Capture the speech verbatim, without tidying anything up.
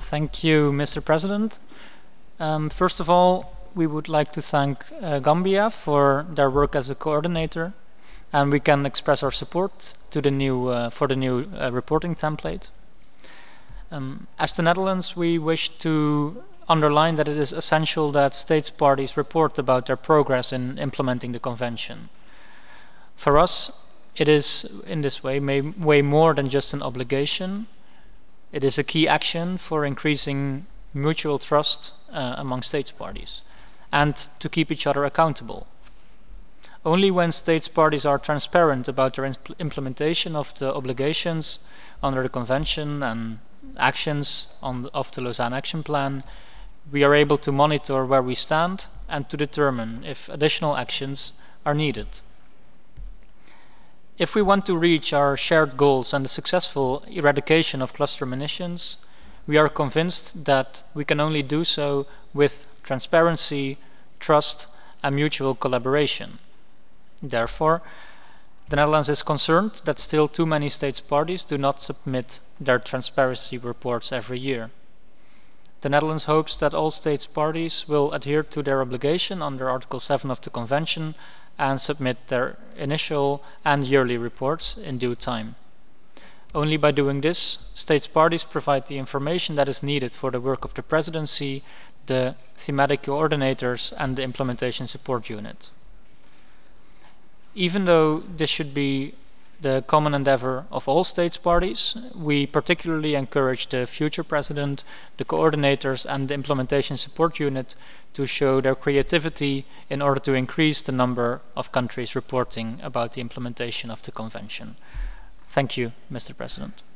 Thank you, Mister President. Um, first of all, we would like to thank uh, Gambia for their work as a coordinator, and we can express our support to the new uh, for the new uh, reporting template. Um, as the Netherlands, we wish to underline that it is essential that states parties report about their progress in implementing the Convention. For us, it is in this way may, way more than just an obligation. It is a key action for increasing mutual trust uh, among states parties and to keep each other accountable. Only when states parties are transparent about their implementation of the obligations under the Convention and actions on the, of the Lausanne Action Plan, we are able to monitor where we stand and to determine if additional actions are needed. If we want to reach our shared goals and the successful eradication of cluster munitions, we are convinced that we can only do so with transparency, trust, and mutual collaboration. Therefore, the Netherlands is concerned that still too many states parties do not submit their transparency reports every year. The Netherlands hopes that all states parties will adhere to their obligation under Article seven of the Convention and submit their initial and yearly reports in due time. Only by doing this, states parties provide the information that is needed for the work of the Presidency, the thematic coordinators, and the implementation support unit. Even though this should be the common endeavor of all states parties, we particularly encourage the future President, the coordinators, and the implementation support unit to show their creativity in order to increase the number of countries reporting about the implementation of the Convention. Thank you, Mister President.